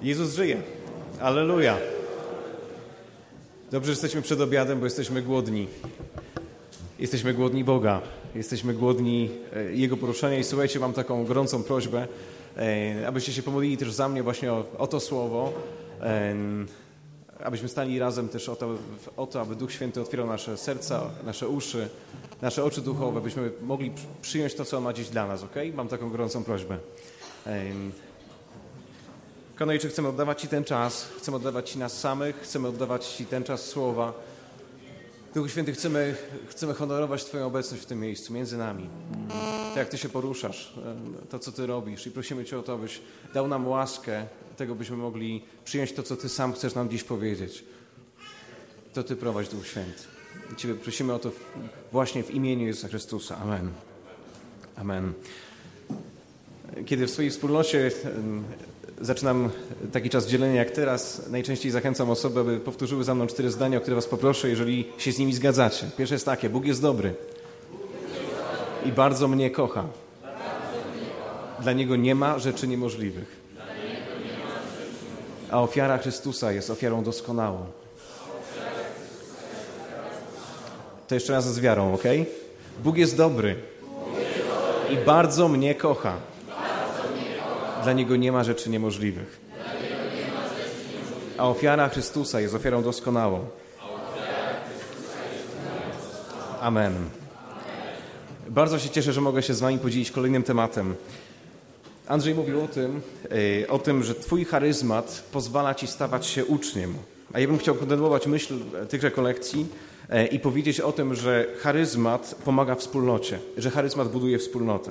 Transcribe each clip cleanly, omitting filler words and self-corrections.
Jezus żyje. Alleluja. Dobrze, że jesteśmy przed obiadem, bo jesteśmy głodni. Jesteśmy głodni Boga. Jesteśmy głodni Jego poruszenia i słuchajcie, mam taką gorącą prośbę, abyście się pomodlili też za mnie właśnie o to słowo, abyśmy stali razem też o to, aby Duch Święty otwierał nasze serca, nasze uszy, nasze oczy duchowe, byśmy mogli przyjąć to, co On ma dziś dla nas, okej? Mam taką gorącą prośbę. Konojcze, chcemy oddawać Ci ten czas, chcemy oddawać Ci nas samych, chcemy oddawać Ci ten czas słowa. Duchu Święty, chcemy honorować Twoją obecność w tym miejscu, między nami. To, jak Ty się poruszasz, to, co Ty robisz. I prosimy Cię o to, abyś dał nam łaskę tego, byśmy mogli przyjąć to, co Ty sam chcesz nam dziś powiedzieć. To Ty prowadź, Duch Święty. I Ciebie prosimy o to właśnie w imieniu Jezusa Chrystusa. Amen. Amen. Kiedy w swojej wspólnocie zaczynam taki czas dzielenia jak teraz, najczęściej zachęcam osoby, aby powtórzyły za mną 4 zdania, o które Was poproszę, jeżeli się z nimi zgadzacie. Pierwsze jest takie: Bóg jest dobry i bardzo mnie kocha. Dla Niego nie ma rzeczy niemożliwych. A ofiara Chrystusa jest ofiarą doskonałą. To jeszcze raz z wiarą, ok? Bóg jest dobry i bardzo mnie kocha. Dla Niego nie ma rzeczy niemożliwych. A ofiara Chrystusa jest ofiarą doskonałą. Amen. Bardzo się cieszę, że mogę się z Wami podzielić kolejnym tematem. Andrzej mówił o tym, że Twój charyzmat pozwala Ci stawać się uczniem. A ja bym chciał kontynuować myśl tychże kolekcji i powiedzieć o tym, że charyzmat pomaga wspólnocie, że charyzmat buduje wspólnotę.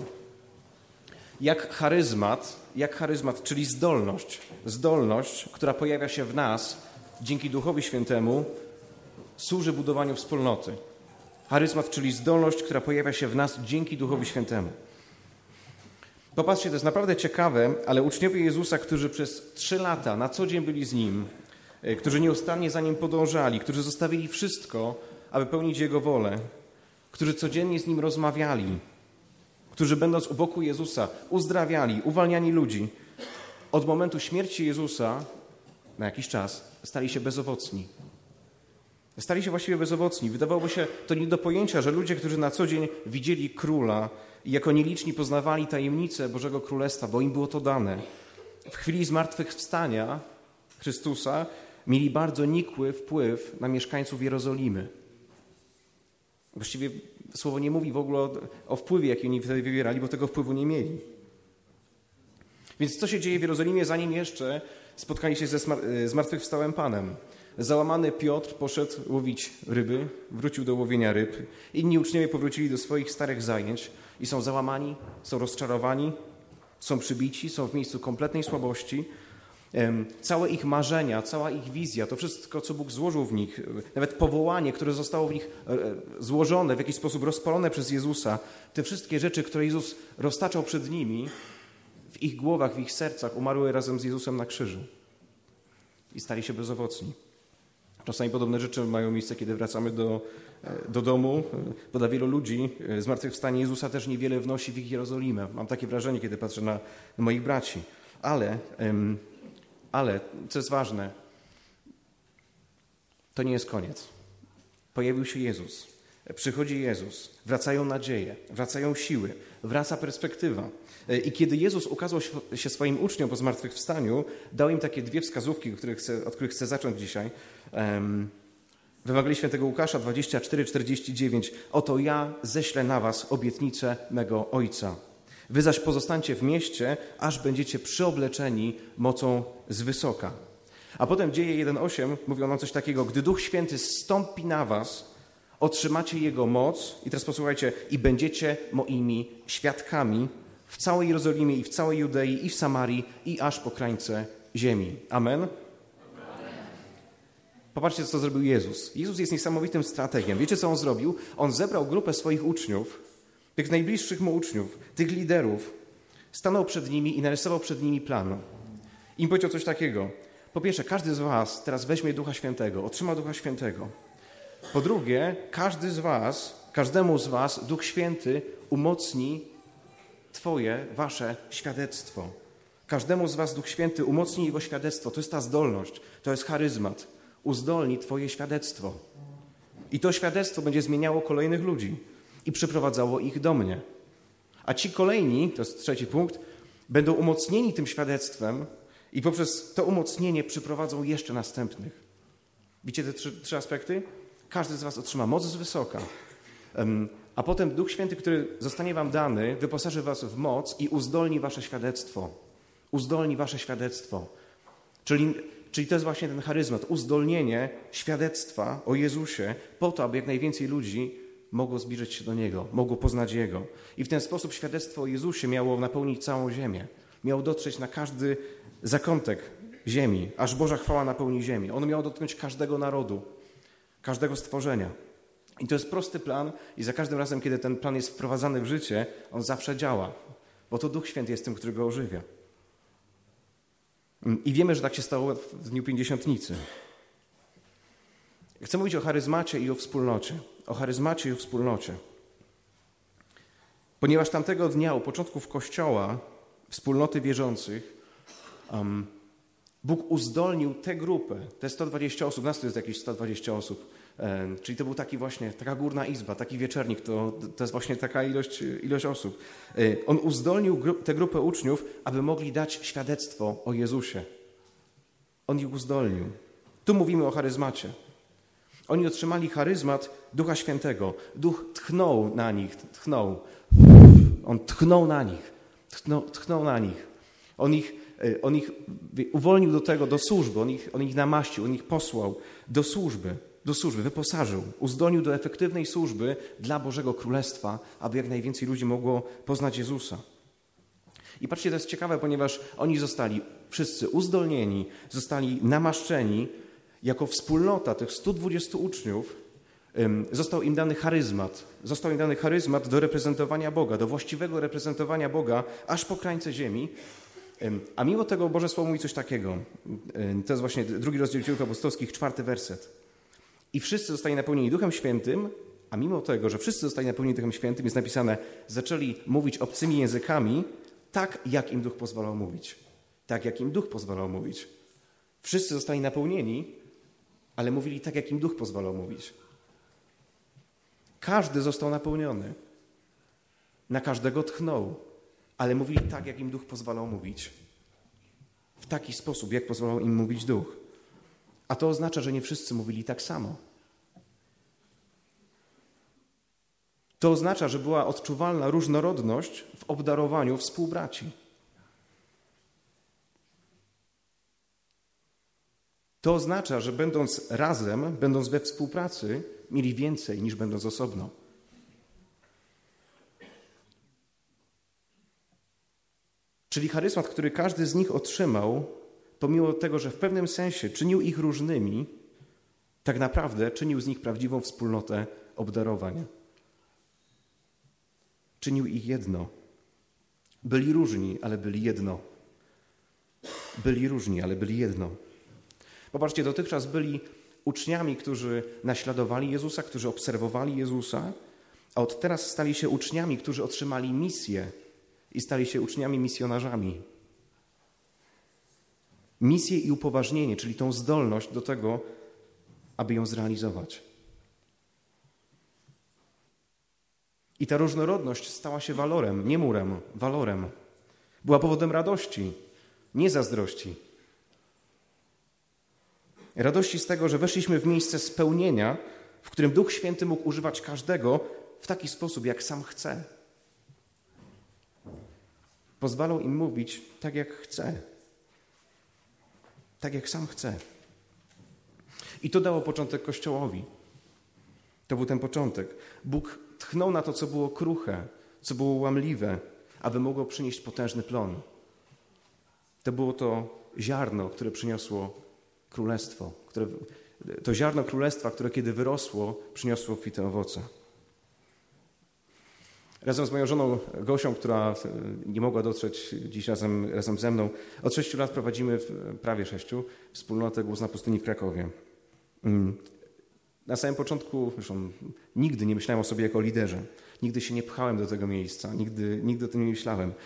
Jak charyzmat, czyli zdolność, która pojawia się w nas dzięki Duchowi Świętemu, służy budowaniu wspólnoty. Charyzmat, czyli zdolność, która pojawia się w nas dzięki Duchowi Świętemu. Popatrzcie, to jest naprawdę ciekawe, ale uczniowie Jezusa, którzy przez 3 lata na co dzień byli z Nim, którzy nieustannie za Nim podążali, którzy zostawili wszystko, aby pełnić Jego wolę, którzy codziennie z Nim rozmawiali, którzy będąc u boku Jezusa uzdrawiali, uwalniali ludzi, od momentu śmierci Jezusa na jakiś czas stali się bezowocni. Stali się właściwie bezowocni. Wydawałoby się to nie do pojęcia, że ludzie, którzy na co dzień widzieli Króla i jako nieliczni poznawali tajemnice Bożego Królestwa, bo im było to dane, w chwili zmartwychwstania Chrystusa mieli bardzo nikły wpływ na mieszkańców Jerozolimy. Właściwie słowo nie mówi w ogóle o wpływie, jaki oni wtedy wywierali, bo tego wpływu nie mieli. Więc co się dzieje w Jerozolimie, zanim jeszcze spotkali się ze zmartwychwstałym Panem? Załamany Piotr poszedł łowić ryby, wrócił do łowienia ryb. Inni uczniowie powrócili do swoich starych zajęć i są załamani, są rozczarowani, są przybici, są w miejscu kompletnej słabości. Całe ich marzenia, cała ich wizja, to wszystko, co Bóg złożył w nich, nawet powołanie, które zostało w nich złożone, w jakiś sposób rozpalone przez Jezusa, te wszystkie rzeczy, które Jezus roztaczał przed nimi, w ich głowach, w ich sercach umarły razem z Jezusem na krzyżu i stali się bezowocni. Czasami podobne rzeczy mają miejsce, kiedy wracamy do domu, bo dla wielu ludzi zmartwychwstanie Jezusa też niewiele wnosi w ich Jerozolimę. Mam takie wrażenie, kiedy patrzę na moich braci. Ale, co jest ważne, to nie jest koniec. Pojawił się Jezus, przychodzi Jezus, wracają nadzieje, wracają siły, wraca perspektywa. I kiedy Jezus ukazał się swoim uczniom po zmartwychwstaniu, dał im takie 2 wskazówki, od których chcę zacząć dzisiaj. W Ewangelii Świętego Łukasza 24:49. Oto ja ześlę na was obietnicę mego Ojca. Wy zaś pozostańcie w mieście, aż będziecie przyobleczeni mocą z wysoka. A potem Dzieje 1:8 mówią nam coś takiego: gdy Duch Święty zstąpi na was, otrzymacie Jego moc, i teraz posłuchajcie, i będziecie moimi świadkami w całej Jerozolimie i w całej Judei i w Samarii i aż po krańce ziemi. Amen? Popatrzcie, co zrobił Jezus. Jezus jest niesamowitym strategiem. Wiecie, co On zrobił? On zebrał grupę swoich uczniów, tych najbliższych Mu uczniów, tych liderów, stanął przed nimi i narysował przed nimi plan. Im powiedział coś takiego: po pierwsze, każdy z was teraz weźmie Ducha Świętego, otrzyma Ducha Świętego. Po drugie, każdemu z was Duch Święty umocni wasze świadectwo. Każdemu z was Duch Święty umocni jego świadectwo. To jest ta zdolność, to jest charyzmat. Uzdolni twoje świadectwo. I to świadectwo będzie zmieniało kolejnych ludzi i przyprowadzało ich do mnie. A ci kolejni, to jest trzeci punkt, będą umocnieni tym świadectwem i poprzez to umocnienie przyprowadzą jeszcze następnych. Widzicie te trzy aspekty? Każdy z was otrzyma moc z wysoka. A potem Duch Święty, który zostanie wam dany, wyposaży was w moc i uzdolni wasze świadectwo. Uzdolni wasze świadectwo. Czyli to jest właśnie ten charyzmat, uzdolnienie świadectwa o Jezusie po to, aby jak najwięcej ludzi mogło zbliżyć się do Niego, mogło poznać Jego. I w ten sposób świadectwo o Jezusie miało napełnić całą ziemię. Miało dotrzeć na każdy zakątek ziemi, aż Boża chwała napełni ziemię. Ono miało dotknąć każdego narodu, każdego stworzenia. I to jest prosty plan i za każdym razem, kiedy ten plan jest wprowadzany w życie, on zawsze działa, bo to Duch Święty jest tym, który go ożywia. I wiemy, że tak się stało w dniu Pięćdziesiątnicy. Chcę mówić o charyzmacie i o wspólnocie. O charyzmacie i o wspólnocie. Ponieważ tamtego dnia, u początków Kościoła, wspólnoty wierzących, Bóg uzdolnił tę grupę, te 120 osób, nas to jest jakieś 120 osób, czyli to był taka górna izba, taki wieczernik, to jest właśnie taka ilość osób. On uzdolnił tę grupę uczniów, aby mogli dać świadectwo o Jezusie. On ich uzdolnił. Tu mówimy o charyzmacie. Oni otrzymali charyzmat Ducha Świętego. Duch tchnął na nich, On tchnął na nich, tchnął na nich. On ich uwolnił do tego, do służby, on ich namaścił, on ich posłał do służby, wyposażył, uzdolnił do efektywnej służby dla Bożego Królestwa, aby jak najwięcej ludzi mogło poznać Jezusa. I patrzcie, to jest ciekawe, ponieważ oni zostali wszyscy uzdolnieni, zostali namaszczeni jako wspólnota tych 120 uczniów. Został im dany charyzmat do reprezentowania Boga, do właściwego reprezentowania Boga aż po krańce ziemi. A mimo tego Boże Słowo mówi coś takiego. To jest właśnie 2 rozdział Dziejów Apostolskich, 4 werset. I wszyscy zostali napełnieni Duchem Świętym, a mimo tego, że wszyscy zostali napełnieni Duchem Świętym, jest napisane, zaczęli mówić obcymi językami, tak jak im Duch pozwalał mówić. Tak jak im Duch pozwalał mówić. Wszyscy zostali napełnieni, ale mówili tak, jak im Duch pozwalał mówić. Każdy został napełniony. Na każdego tchnął, ale mówili tak, jak im Duch pozwalał mówić. W taki sposób, jak pozwalał im mówić Duch. A to oznacza, że nie wszyscy mówili tak samo. To oznacza, że była odczuwalna różnorodność w obdarowaniu współbraci. To oznacza, że będąc razem, będąc we współpracy, mieli więcej niż będąc osobno. Czyli charyzmat, który każdy z nich otrzymał, pomimo tego, że w pewnym sensie czynił ich różnymi, tak naprawdę czynił z nich prawdziwą wspólnotę obdarowań. Czynił ich jedno. Byli różni, ale byli jedno. Byli różni, ale byli jedno. Popatrzcie, dotychczas byli uczniami, którzy naśladowali Jezusa, którzy obserwowali Jezusa, a od teraz stali się uczniami, którzy otrzymali misję i stali się uczniami misjonarzami. Misję i upoważnienie, czyli tą zdolność do tego, aby ją zrealizować. I ta różnorodność stała się walorem, nie murem, walorem. Była powodem radości, nie zazdrości. Radości z tego, że weszliśmy w miejsce spełnienia, w którym Duch Święty mógł używać każdego w taki sposób, jak sam chce. Pozwalał im mówić tak, jak chce. Tak, jak sam chce. I to dało początek Kościołowi. To był ten początek. Bóg tchnął na to, co było kruche, co było łamliwe, aby mogło przynieść potężny plon. To było to ziarno, które przyniosło królestwo. To ziarno królestwa, które kiedy wyrosło, przyniosło obfite owoce. Razem z moją żoną Gosią, która nie mogła dotrzeć dziś razem ze mną, od 6 lat prowadzimy, prawie 6, wspólnotę Głos na pustyni w Krakowie. Na samym początku, zresztą nigdy nie myślałem o sobie jako o liderze. Nigdy się nie pchałem do tego miejsca, nigdy o tym nie myślałem.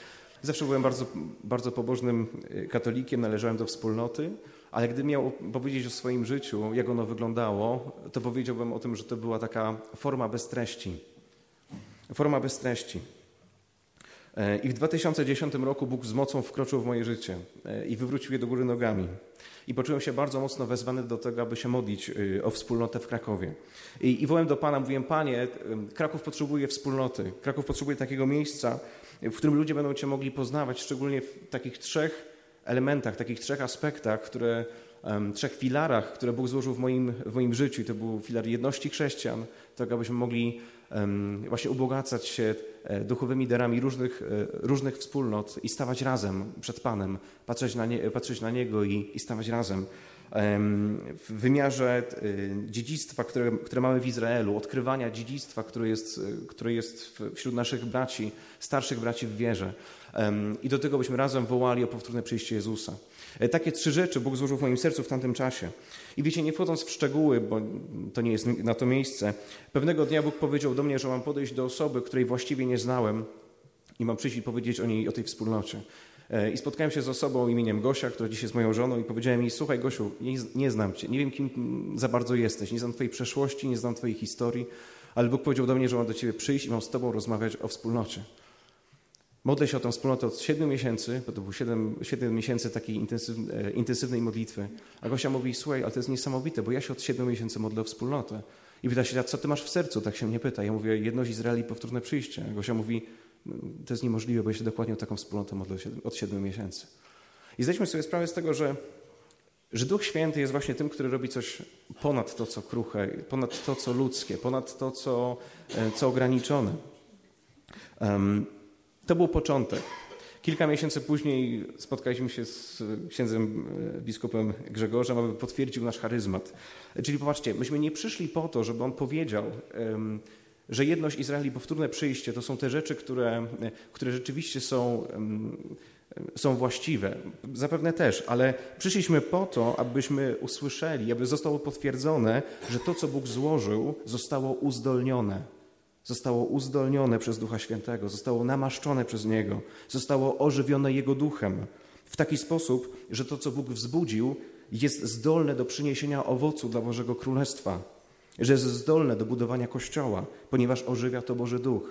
Zawsze byłem bardzo, bardzo pobożnym katolikiem, należałem do wspólnoty, ale gdybym miał powiedzieć o swoim życiu, jak ono wyglądało, to powiedziałbym o tym, że to była taka forma bez treści. Forma bez treści. I w 2010 roku Bóg z mocą wkroczył w moje życie i wywrócił je do góry nogami. I poczułem się bardzo mocno wezwany do tego, aby się modlić o wspólnotę w Krakowie. I wołałem do Pana, mówiłem: Panie, Kraków potrzebuje wspólnoty. Kraków potrzebuje takiego miejsca, w którym ludzie będą Cię mogli poznawać, szczególnie w takich 3 elementach, takich 3 aspektach, 3 filarach, które Bóg złożył w moim życiu. I to był filar jedności chrześcijan, tak abyśmy mogli właśnie ubogacać się duchowymi darami różnych wspólnot i stawać razem przed Panem, patrzeć na Niego i stawać razem. W wymiarze dziedzictwa, które mamy w Izraelu, odkrywania dziedzictwa, które jest wśród naszych braci, starszych braci w wierze. I do tego byśmy razem wołali o powtórne przyjście Jezusa. Takie 3 rzeczy Bóg złożył w moim sercu w tamtym czasie. I wiecie, nie wchodząc w szczegóły, bo to nie jest na to miejsce, pewnego dnia Bóg powiedział do mnie, że mam podejść do osoby, której właściwie nie znałem i mam przyjść i powiedzieć o tej wspólnocie. I spotkałem się z osobą imieniem Gosia, która dziś jest moją żoną, i powiedziałem jej: słuchaj, Gosiu, nie znam Cię, nie wiem, kim za bardzo jesteś, nie znam Twojej przeszłości, nie znam Twojej historii, ale Bóg powiedział do mnie, że mam do Ciebie przyjść i mam z Tobą rozmawiać o wspólnocie. Modlę się o tę wspólnotę od 7 miesięcy, bo to było 7 miesięcy takiej intensywnej modlitwy. A Gosia mówi: słuchaj, ale to jest niesamowite, bo ja się od 7 miesięcy modlę o wspólnotę. I pyta się: a co ty masz w sercu? Tak się mnie pyta. Ja mówię: jedność Izraela i powtórne przyjście. A Gosia mówi: to jest niemożliwe, bo ja się dokładnie o taką wspólnotę modlę od 7 miesięcy. I zdaliśmy sobie sprawę z tego, że Duch Święty jest właśnie tym, który robi coś ponad to, co kruche, ponad to, co ludzkie, ponad to, co ograniczone. To był początek. Kilka miesięcy później spotkaliśmy się z księdzem biskupem Grzegorzem, aby potwierdził nasz charyzmat. Czyli popatrzcie, myśmy nie przyszli po to, żeby on powiedział, że jedność Izraela i powtórne przyjście to są te rzeczy, które rzeczywiście są właściwe. Zapewne też, ale przyszliśmy po to, abyśmy usłyszeli, aby zostało potwierdzone, że to, co Bóg złożył, zostało uzdolnione. Zostało uzdolnione przez Ducha Świętego, zostało namaszczone przez Niego, zostało ożywione Jego Duchem w taki sposób, że to, co Bóg wzbudził, jest zdolne do przyniesienia owocu dla Bożego Królestwa, że jest zdolne do budowania Kościoła, ponieważ ożywia to Boży Duch.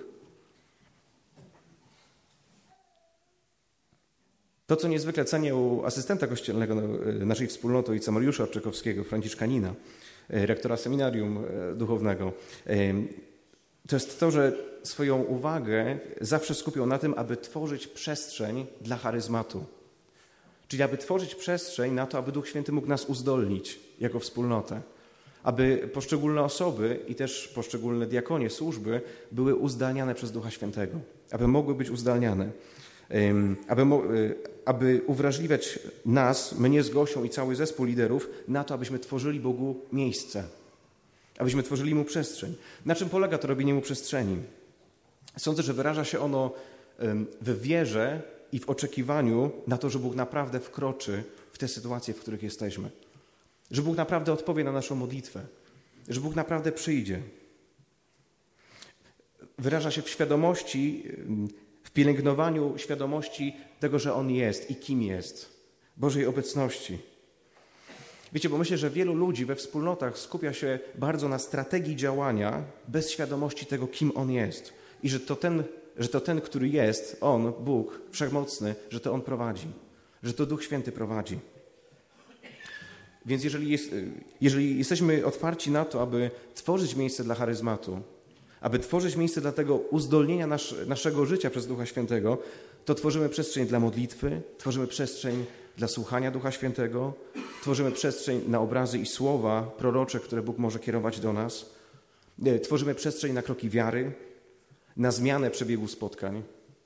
To, co niezwykle cenię u asystenta kościelnego naszej wspólnoty, ojca Mariusza Arczykowskiego, franciszkanina, rektora seminarium duchownego, to jest to, że swoją uwagę zawsze skupiał na tym, aby tworzyć przestrzeń dla charyzmatu. Czyli aby tworzyć przestrzeń na to, aby Duch Święty mógł nas uzdolnić jako wspólnotę. Aby poszczególne osoby i też poszczególne diakonie, służby były uzdalniane przez Ducha Świętego. Aby mogły być uzdalniane. Aby uwrażliwiać nas, mnie z Gosią i cały zespół liderów, na to, abyśmy tworzyli Bogu miejsce. Abyśmy tworzyli Mu przestrzeń. Na czym polega to robienie Mu przestrzeni? Sądzę, że wyraża się ono w wierze i w oczekiwaniu na to, że Bóg naprawdę wkroczy w te sytuacje, w których jesteśmy. Że Bóg naprawdę odpowie na naszą modlitwę. Że Bóg naprawdę przyjdzie. Wyraża się w świadomości, w pielęgnowaniu świadomości tego, że On jest i kim jest. Bożej obecności. Wiecie, bo myślę, że wielu ludzi we wspólnotach skupia się bardzo na strategii działania bez świadomości tego, kim On jest. I że to ten, który jest, On, Bóg Wszechmocny, że to On prowadzi. Że to Duch Święty prowadzi. Więc jeżeli jesteśmy otwarci na to, aby tworzyć miejsce dla charyzmatu, aby tworzyć miejsce dla tego uzdolnienia naszego życia przez Ducha Świętego, to tworzymy przestrzeń dla modlitwy, tworzymy przestrzeń dla słuchania Ducha Świętego, tworzymy przestrzeń na obrazy i słowa prorocze, które Bóg może kierować do nas, tworzymy przestrzeń na kroki wiary, na zmianę przebiegu spotkań,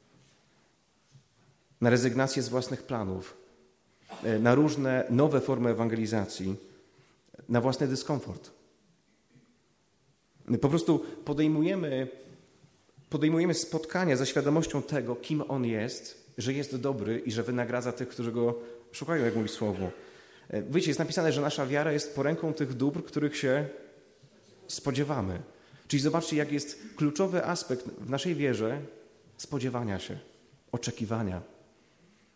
na rezygnację z własnych planów, na różne nowe formy ewangelizacji, na własny dyskomfort. Po prostu podejmujemy spotkania ze świadomością tego, kim On jest, że jest dobry i że wynagradza tych, którzy Go szukają, jak mówi Słowo. Wiecie, jest napisane, że nasza wiara jest poręką tych dóbr, których się spodziewamy. Czyli zobaczcie, jak jest kluczowy aspekt w naszej wierze spodziewania się, oczekiwania.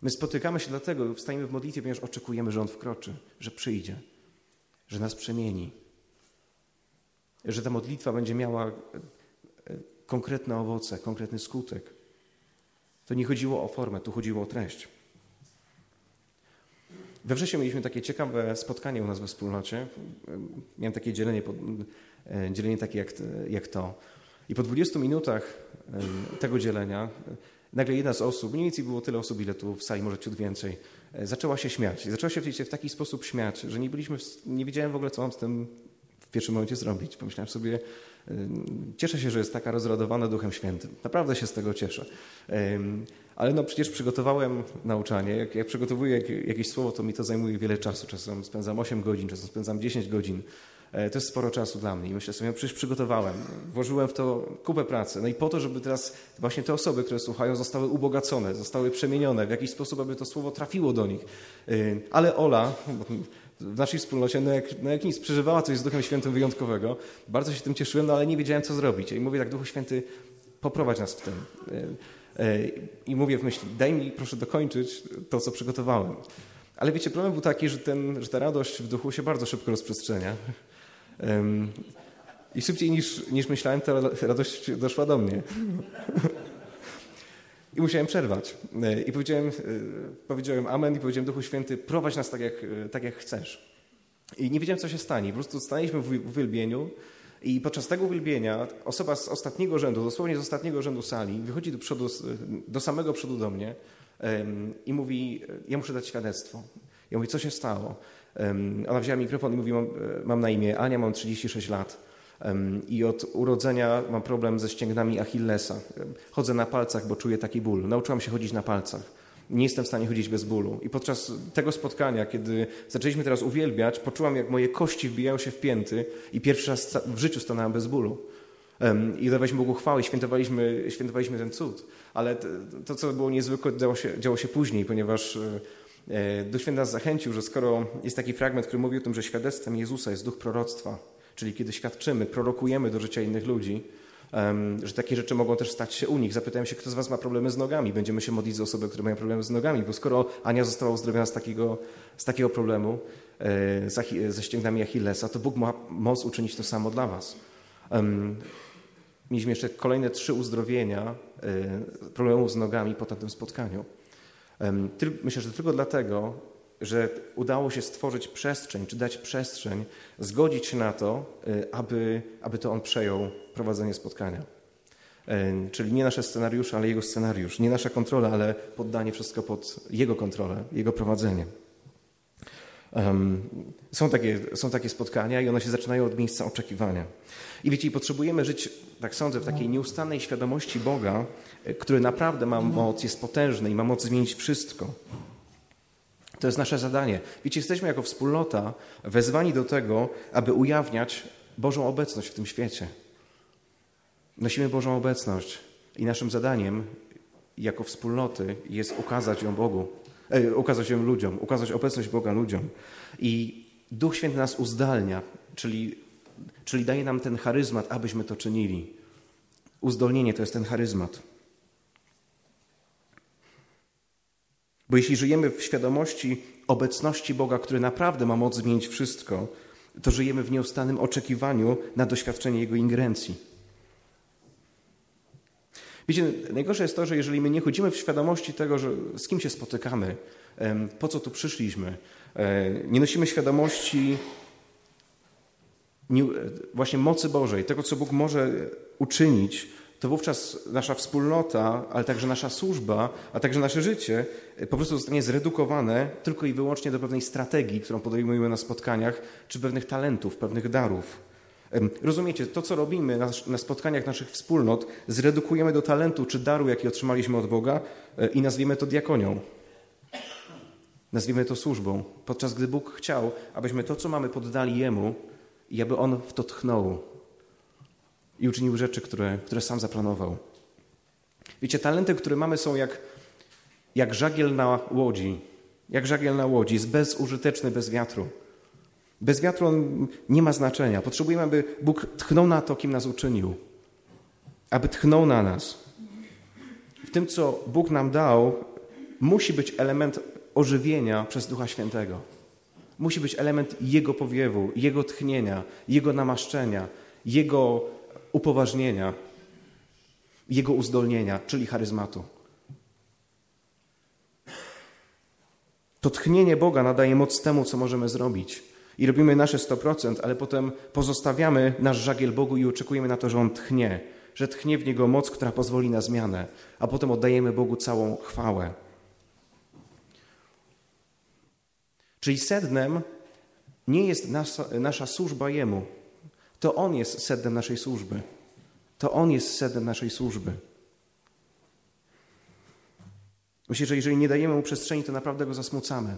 My spotykamy się dlatego, wstajemy w modlitwie, ponieważ oczekujemy, że On wkroczy, że przyjdzie, że nas przemieni, że ta modlitwa będzie miała konkretne owoce, konkretny skutek. To nie chodziło o formę, tu chodziło o treść. We wrześniu mieliśmy takie ciekawe spotkanie u nas we wspólnocie. Miałem takie dzielenie takie jak to. I po 20 minutach tego dzielenia nagle jedna z osób, mniej więcej było tyle osób, ile tu w sali, może ciut więcej, zaczęła się śmiać. I zaczęła się w taki sposób śmiać, że nie wiedziałem w ogóle, co mam z tym w pierwszym momencie zrobić. Pomyślałem sobie, cieszę się, że jest taka rozradowana Duchem Świętym. Naprawdę się z tego cieszę. Ale przecież przygotowałem nauczanie. Jak przygotowuję jakieś słowo, to mi to zajmuje wiele czasu. Czasem spędzam 8 godzin, czasem spędzam 10 godzin. To jest sporo czasu dla mnie. I myślę sobie, przecież przygotowałem. Włożyłem w to kupę pracy. No i po to, żeby teraz właśnie te osoby, które słuchają, zostały ubogacone, zostały przemienione w jakiś sposób, aby to słowo trafiło do nich. Ale Ola w naszej wspólnocie, jak nic, przeżywała coś z Duchem Świętym wyjątkowego. Bardzo się tym cieszyłem, ale nie wiedziałem, co zrobić. I mówię tak, Duchu Święty, poprowadź nas w tym. I mówię w myśli, daj mi proszę dokończyć to, co przygotowałem. Ale wiecie, problem był taki, że ta radość w duchu się bardzo szybko rozprzestrzenia. I szybciej niż myślałem, ta radość doszła do mnie. I musiałem przerwać. I powiedziałem amen i powiedziałem, Duchu Święty, prowadź nas tak jak chcesz. I nie wiedziałem, co się stanie. Po prostu stanęliśmy w uwielbieniu i podczas tego uwielbienia osoba z ostatniego rzędu, dosłownie z ostatniego rzędu sali, wychodzi do samego przodu do mnie i mówi, ja muszę dać świadectwo. Ja mówię, co się stało? Ona wzięła mikrofon i mówi, mam na imię Ania, mam 36 lat. I od urodzenia mam problem ze ścięgnami Achillesa. Chodzę na palcach, bo czuję taki ból. Nauczyłam się chodzić na palcach. Nie jestem w stanie chodzić bez bólu. I podczas tego spotkania, kiedy zaczęliśmy teraz uwielbiać, poczułam, jak moje kości wbijają się w pięty i pierwszy raz w życiu stanąłem bez bólu. I dawaliśmy Bogu chwałę, świętowaliśmy ten cud. Ale to, co było niezwykłe, działo się później, ponieważ Duch Święty nas zachęcił, że skoro jest taki fragment, który mówi o tym, że świadectwem Jezusa jest duch proroctwa, czyli kiedy świadczymy, prorokujemy do życia innych ludzi, że takie rzeczy mogą też stać się u nich. Zapytałem się, kto z was ma problemy z nogami. Będziemy się modlić za osoby, które mają problemy z nogami, bo skoro Ania została uzdrowiona z takiego problemu, ze ścięgnami Achillesa, to Bóg ma moc uczynić to samo dla was. Mieliśmy jeszcze kolejne 3 uzdrowienia problemów z nogami po tym spotkaniu. Myślę, że tylko dlatego, że udało się stworzyć przestrzeń, czy dać przestrzeń, zgodzić się na to, aby to On przejął prowadzenie spotkania. Czyli nie nasze scenariusze, ale Jego scenariusz. Nie nasza kontrola, ale poddanie wszystko pod Jego kontrolę, Jego prowadzenie. Są takie spotkania i one się zaczynają od miejsca oczekiwania. I wiecie, potrzebujemy żyć, tak sądzę, w takiej nieustannej świadomości Boga, który naprawdę ma moc, jest potężny i ma moc zmienić wszystko. To jest nasze zadanie. Wiecie, jesteśmy jako wspólnota wezwani do tego, aby ujawniać Bożą obecność w tym świecie. Nosimy Bożą obecność i naszym zadaniem jako wspólnoty jest ukazać ją Bogu, ukazać ją ludziom, ukazać obecność Boga ludziom. I Duch Święty nas uzdalnia, czyli daje nam ten charyzmat, abyśmy to czynili. Uzdolnienie to jest ten charyzmat. Bo jeśli żyjemy w świadomości obecności Boga, który naprawdę ma moc zmienić wszystko, to żyjemy w nieustannym oczekiwaniu na doświadczenie Jego ingerencji. Wiecie, najgorsze jest to, że jeżeli my nie chodzimy w świadomości tego, że z kim się spotykamy, po co tu przyszliśmy, nie nosimy świadomości właśnie mocy Bożej, tego, co Bóg może uczynić, to wówczas nasza wspólnota, ale także nasza służba, a także nasze życie po prostu zostanie zredukowane tylko i wyłącznie do pewnej strategii, którą podejmujemy na spotkaniach, czy pewnych talentów, pewnych darów. Rozumiecie, to co robimy na spotkaniach naszych wspólnot, zredukujemy do talentu czy daru, jaki otrzymaliśmy od Boga i nazwiemy to diakonią. Nazwiemy to służbą, podczas gdy Bóg chciał, abyśmy to, co mamy, poddali Jemu i aby On w to tchnął i uczynił rzeczy, które sam zaplanował. Wiecie, talenty, które mamy, są jak żagiel na łodzi. Jak żagiel na łodzi, jest bezużyteczny bez wiatru. Bez wiatru on nie ma znaczenia. Potrzebujemy, aby Bóg tchnął na to, kim nas uczynił. Aby tchnął na nas. W tym, co Bóg nam dał, musi być element ożywienia przez Ducha Świętego. Musi być element Jego powiewu, Jego tchnienia, Jego namaszczenia, Jego upoważnienia, Jego uzdolnienia, czyli charyzmatu. To tchnienie Boga nadaje moc temu, co możemy zrobić. I robimy nasze 100%, ale potem pozostawiamy nasz żagiel Bogu i oczekujemy na to, że On tchnie, że tchnie w Niego moc, która pozwoli na zmianę, a potem oddajemy Bogu całą chwałę. Czyli sednem nie jest nasza służba Jemu. To On jest sednem naszej służby. To On jest sednem naszej służby. Myślę, że jeżeli nie dajemy Mu przestrzeni, to naprawdę Go zasmucamy.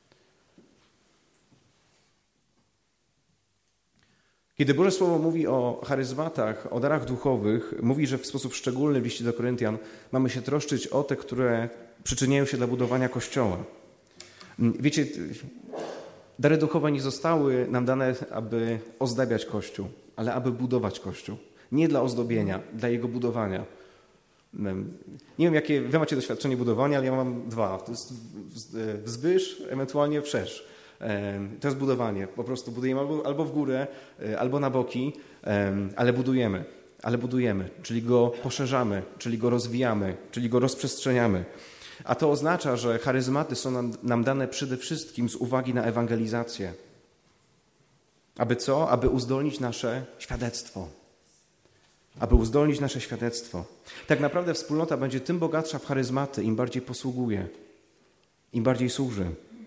Kiedy Boże Słowo mówi o charyzmatach, o darach duchowych, mówi, że w sposób szczególny w liście do Koryntian mamy się troszczyć o te, które przyczyniają się do budowania Kościoła. Wiecie, dary duchowe nie zostały nam dane, aby ozdabiać Kościół, ale aby budować Kościół. Nie dla ozdobienia, dla jego budowania. Nie wiem, jakie wy macie doświadczenie budowania, ale ja mam dwa. To jest wzwyż, ewentualnie wszerz. To jest budowanie. Po prostu budujemy albo w górę, albo na boki, ale budujemy. Czyli go poszerzamy, czyli go rozwijamy, czyli go rozprzestrzeniamy. A to oznacza, że charyzmaty są nam dane przede wszystkim z uwagi na ewangelizację. Aby co? Aby uzdolnić nasze świadectwo. Aby uzdolnić nasze świadectwo. Tak naprawdę wspólnota będzie tym bogatsza w charyzmaty, im bardziej posługuje, im bardziej służy.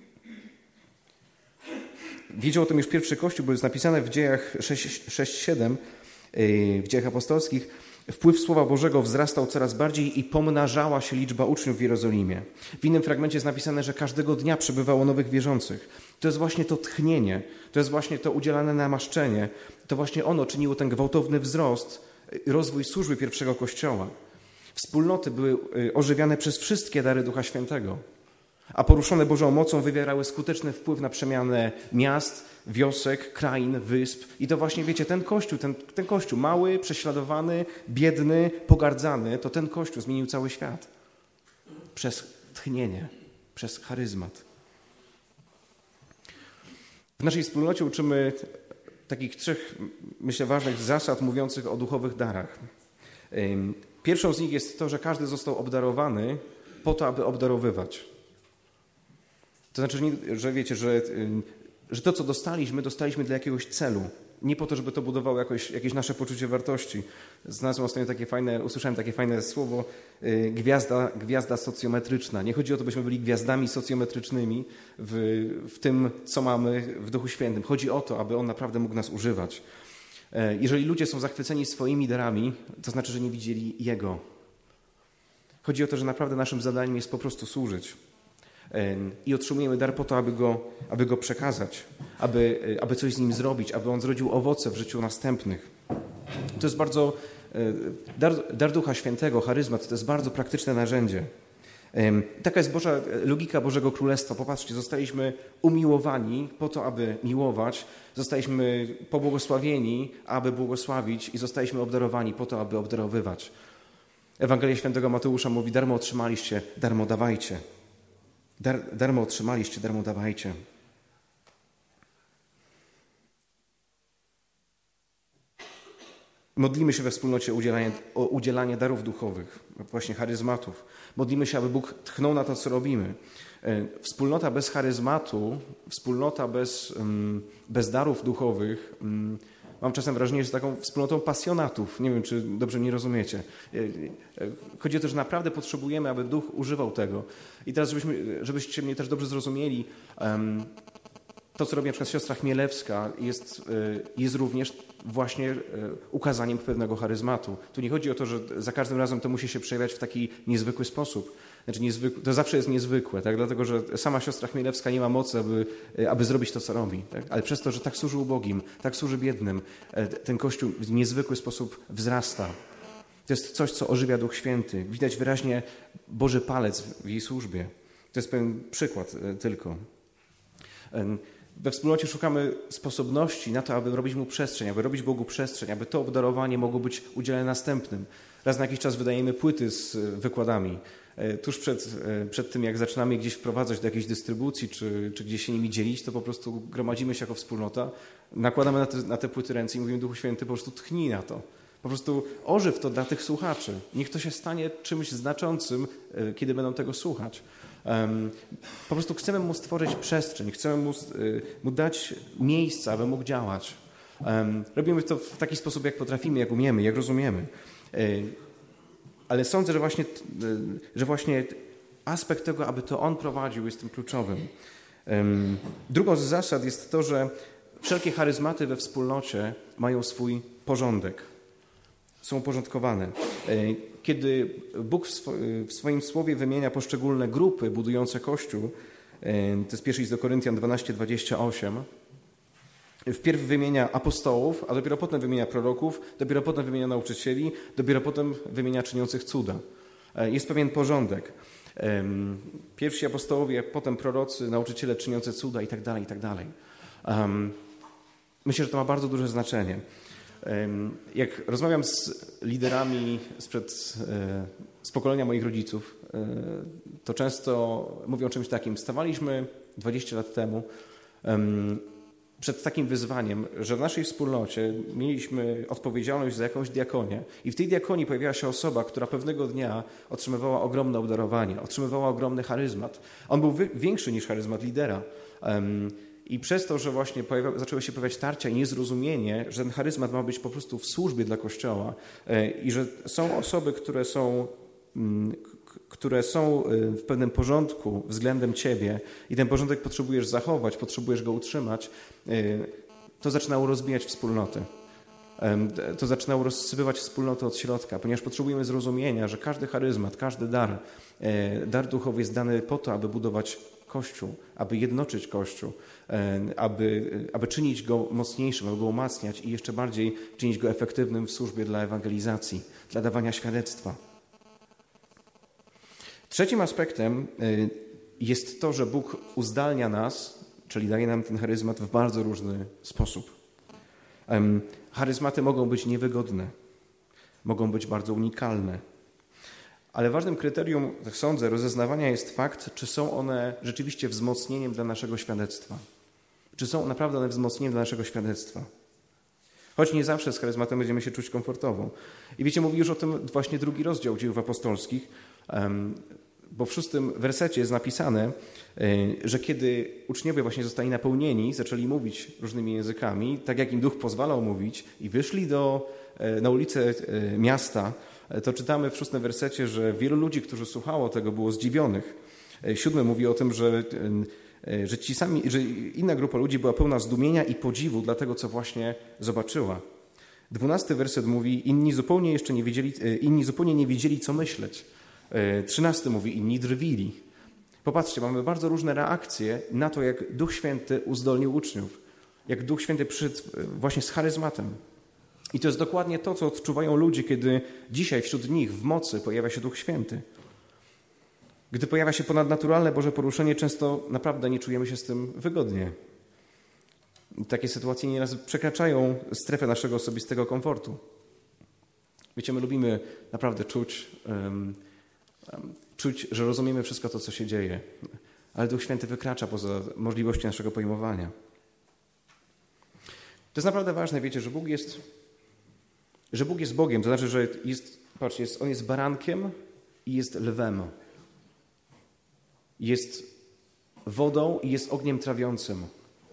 Wiedział o tym już pierwszy Kościół, bo jest napisane w Dziejach 6-7, w Dziejach Apostolskich. Wpływ Słowa Bożego wzrastał coraz bardziej i pomnażała się liczba uczniów w Jerozolimie. W innym fragmencie jest napisane, że każdego dnia przybywało nowych wierzących. To jest właśnie to tchnienie, to jest właśnie to udzielane namaszczenie. To właśnie ono czyniło ten gwałtowny wzrost, rozwój służby pierwszego Kościoła. Wspólnoty były ożywiane przez wszystkie dary Ducha Świętego, a poruszone Bożą mocą wywierały skuteczny wpływ na przemianę miast, wiosek, krain, wysp. I to właśnie, wiecie, ten Kościół mały, prześladowany, biedny, pogardzany, to ten Kościół zmienił cały świat. Przez tchnienie, przez charyzmat. W naszej wspólnocie uczymy takich trzech, myślę, ważnych zasad mówiących o duchowych darach. Pierwszą z nich jest to, że każdy został obdarowany po to, aby obdarowywać. To znaczy, że wiecie, że to, co dostaliśmy dla jakiegoś celu. Nie po to, żeby to budowało jakieś nasze poczucie wartości. Znalazłem ostatnio usłyszałem takie fajne słowo, gwiazda socjometryczna. Nie chodzi o to, byśmy byli gwiazdami socjometrycznymi w tym, co mamy w Duchu Świętym. Chodzi o to, aby On naprawdę mógł nas używać. Jeżeli ludzie są zachwyceni swoimi darami, to znaczy, że nie widzieli Jego. Chodzi o to, że naprawdę naszym zadaniem jest po prostu służyć. I otrzymujemy dar po to, aby go przekazać, aby coś z nim zrobić, aby on zrodził owoce w życiu następnych. To jest bardzo, dar Ducha Świętego, charyzmat, to jest bardzo praktyczne narzędzie. Taka jest logika Bożego Królestwa. Popatrzcie, zostaliśmy umiłowani po to, aby miłować, zostaliśmy pobłogosławieni, aby błogosławić i zostaliśmy obdarowani po to, aby obdarowywać. Ewangelia Świętego Mateusza mówi, darmo otrzymaliście, darmo dawajcie. Darmo otrzymaliście, darmo dawajcie. Modlimy się we wspólnocie o udzielanie darów duchowych, właśnie charyzmatów. Modlimy się, aby Bóg tchnął na to, co robimy. Wspólnota bez charyzmatu, wspólnota bez darów duchowych, mam czasem wrażenie, że jest taką wspólnotą pasjonatów. Nie wiem, czy dobrze mnie rozumiecie. Chodzi o to, że naprawdę potrzebujemy, aby Duch używał tego. I teraz, żebyście mnie też dobrze zrozumieli, to, co robi na przykład siostra Chmielewska, jest również właśnie ukazaniem pewnego charyzmatu. Tu nie chodzi o to, że za każdym razem to musi się przejawiać w taki niezwykły sposób. Znaczy to zawsze jest niezwykłe, tak? Dlatego że sama siostra Chmielewska nie ma mocy, aby zrobić to, co robi. Tak? Ale przez to, że tak służy ubogim, tak służy biednym, ten Kościół w niezwykły sposób wzrasta. To jest coś, co ożywia Duch Święty. Widać wyraźnie Boży palec w jej służbie. To jest pewien przykład tylko. We wspólnocie szukamy sposobności na to, aby robić Mu przestrzeń, aby robić Bogu przestrzeń, aby to obdarowanie mogło być udzielone następnym. Raz na jakiś czas wydajemy płyty z wykładami. tuż przed tym, jak zaczynamy gdzieś wprowadzać do jakiejś dystrybucji, czy gdzieś się nimi dzielić, to po prostu gromadzimy się jako wspólnota, nakładamy na te płyty ręce i mówimy: Duchu Święty, po prostu tchnij na to. Po prostu ożyw to dla tych słuchaczy. Niech to się stanie czymś znaczącym, kiedy będą tego słuchać. Po prostu chcemy mu stworzyć przestrzeń, chcemy mu dać miejsce, aby mógł działać. Robimy to w taki sposób, jak potrafimy, jak umiemy, jak rozumiemy. Ale sądzę, że właśnie aspekt tego, aby to on prowadził, jest tym kluczowym. Drugą z zasad jest to, że wszelkie charyzmaty we wspólnocie mają swój porządek. Są uporządkowane. Kiedy Bóg w swoim słowie wymienia poszczególne grupy budujące Kościół, to jest 1 list do Koryntian 12:28, wpierw wymienia apostołów, a dopiero potem wymienia proroków, dopiero potem wymienia nauczycieli, dopiero potem wymienia czyniących cuda. Jest pewien porządek. Pierwsi apostołowie, potem prorocy, nauczyciele czyniące cuda i tak dalej, i tak dalej. Myślę, że to ma bardzo duże znaczenie. Jak rozmawiam z liderami z pokolenia moich rodziców, to często mówią o czymś takim. Stawaliśmy 20 lat temu przed takim wyzwaniem, że w naszej wspólnocie mieliśmy odpowiedzialność za jakąś diakonię i w tej diakonii pojawiła się osoba, która pewnego dnia otrzymywała ogromne obdarowanie, otrzymywała ogromny charyzmat. On był większy niż charyzmat lidera. I przez to, że właśnie zaczęły się pojawiać tarcia i niezrozumienie, że ten charyzmat ma być po prostu w służbie dla Kościoła i że są osoby, które są w pewnym porządku względem Ciebie i ten porządek potrzebujesz zachować, potrzebujesz go utrzymać, to zaczynało rozbijać wspólnoty. To zaczynało rozsypywać wspólnotę od środka, ponieważ potrzebujemy zrozumienia, że każdy charyzmat, każdy dar duchowy jest dany po to, aby budować Kościół, aby jednoczyć Kościół, aby czynić go mocniejszym, aby go umacniać i jeszcze bardziej czynić go efektywnym w służbie dla ewangelizacji, dla dawania świadectwa. Trzecim aspektem jest to, że Bóg uzdalnia nas, czyli daje nam ten charyzmat w bardzo różny sposób. Charyzmaty mogą być niewygodne, mogą być bardzo unikalne, ale ważnym kryterium, tak sądzę, rozeznawania jest fakt, czy są one rzeczywiście wzmocnieniem dla naszego świadectwa. Czy są naprawdę one wzmocnieniem dla naszego świadectwa. Choć nie zawsze z charyzmatem będziemy się czuć komfortowo. I wiecie, mówi już o tym właśnie 2 rozdział Dziejów Apostolskich, bo w 6 wersecie jest napisane, że kiedy uczniowie właśnie zostali napełnieni, zaczęli mówić różnymi językami, tak jak im Duch pozwalał mówić i wyszli na ulicę miasta, to czytamy w 6 wersecie, że wielu ludzi, którzy słuchało tego, było zdziwionych. 7 mówi o tym, że inna grupa ludzi była pełna zdumienia i podziwu dla tego, co właśnie zobaczyła. 12 werset mówi, inni zupełnie nie wiedzieli, co myśleć. 13 mówi, inni drwili. Popatrzcie, mamy bardzo różne reakcje na to, jak Duch Święty uzdolnił uczniów. Jak Duch Święty przyszedł właśnie z charyzmatem. I to jest dokładnie to, co odczuwają ludzie, kiedy dzisiaj wśród nich w mocy pojawia się Duch Święty. Gdy pojawia się ponadnaturalne Boże poruszenie, często naprawdę nie czujemy się z tym wygodnie. Takie sytuacje nieraz przekraczają strefę naszego osobistego komfortu. Wiecie, my lubimy naprawdę czuć, że rozumiemy wszystko to, co się dzieje. Ale Duch Święty wykracza poza możliwości naszego pojmowania. To jest naprawdę ważne, wiecie, że Bóg jest Bogiem. To znaczy, że On jest barankiem i jest lwem. Jest wodą i jest ogniem trawiącym.